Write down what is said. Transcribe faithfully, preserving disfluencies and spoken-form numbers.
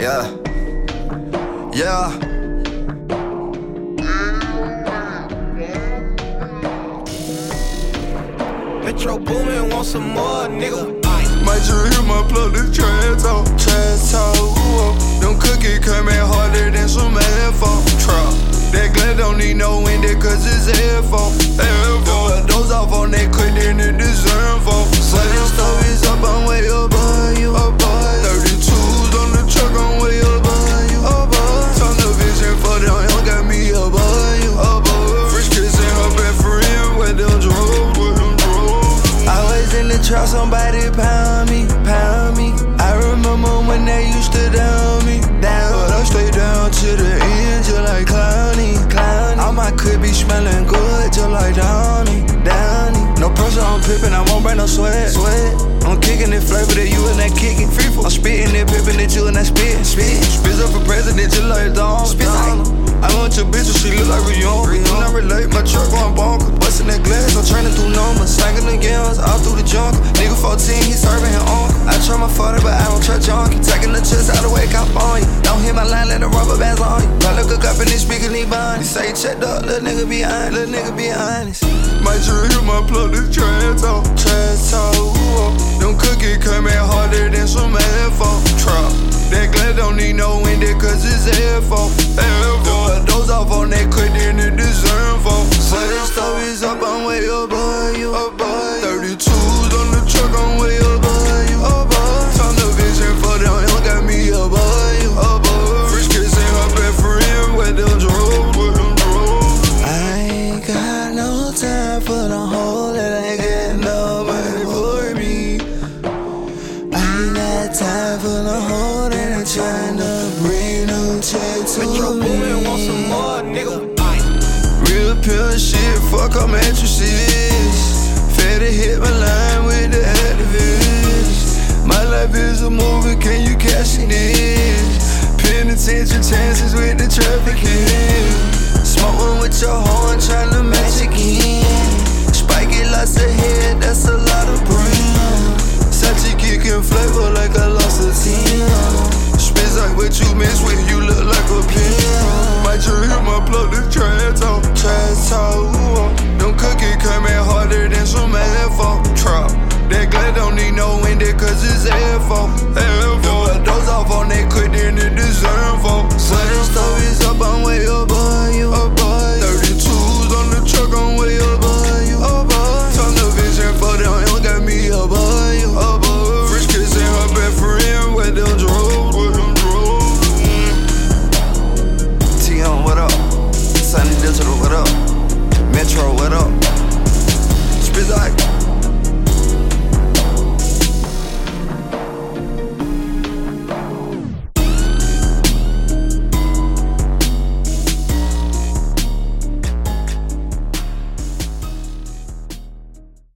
Yeah. Yeah. Metro Boomin, want some more, nigga. Might just hear my plug, this trash talk. Trash talk, ooh. Them cookies coming harder than some asphalt. Trap. That glass don't need no window cause it's airfall. Airfall. Those off on that quick, then it deserve for. Selling stories up, I'm way above you. Above. thirty-twos on the truck, I'm way above you. Above. Tunnel vision for them, young got me above you. Above. Fresh kissing her best friend with them drugs, with them drugs. Always in the trap, somebody pound me, pound me. I remember when they used to down me, down. But I stay down to the end, just like Clowny, Clowny. All my could be smelling good, just like Downy, Downy. No pressure, I'm pippin', I won't bring no sweat, sweat. I'm kicking it flavor that you and that kicking free for. I'm spitting it, pippin' that you and that spit, spit. Spits up for president, just like Don, spit like. I want your bitch, she look like Rihanna. Rihanna. I relate, my truck going bonkers. Bustin' that glass, I'm training through numbers. Slanging the gowns, all through the jungle. Nigga fourteen, he serving his uncle. I try my father, but I don't try junkie. Taking the chest out of the way, cop on you. Don't hit my line, let the rubber bands on you. Got look up in this speaker, need bond. He say checked up, little nigga be honest, little nigga be honest. Might just hear my plug, this trash talk. Trash talk, ooh. Them cookies coming harder than some asphalt. Trap. That glass don't need no window cause it's airfall. Airfall. Those off on that quick, then it deserve for. Selling stories up, I'm way above you. Above. thirty-twos on the truck, I'm way above you. Above. Tunnel vision for them, young got me above you. Above. Fresh kissing her best friend with them drugs, with them drugs. I ain't got no time for the whole that ain't getting no money for me. I ain't got time for the whole that ain't trying to bring no check to Metro me. Boomin, want some more, nigga. Real pure shit, fuck up mattresses. Fatty hit my line with the activists. My life is a movie, can you cash it in? Penitentiary chances with the trafficking. Smoking with your horn, tryna match again. Spiky lots of head, that's a lot of brain. Such a kickin' flavor like I lost a ten. Spits like what you miss with, you look like a pin. Might just hear my plug, this trash talk. Trash talk, ooh. Them cookies coming harder than some asphalt. Trap. That glass don't need no window cause it's airfall. Airfall. Those off on that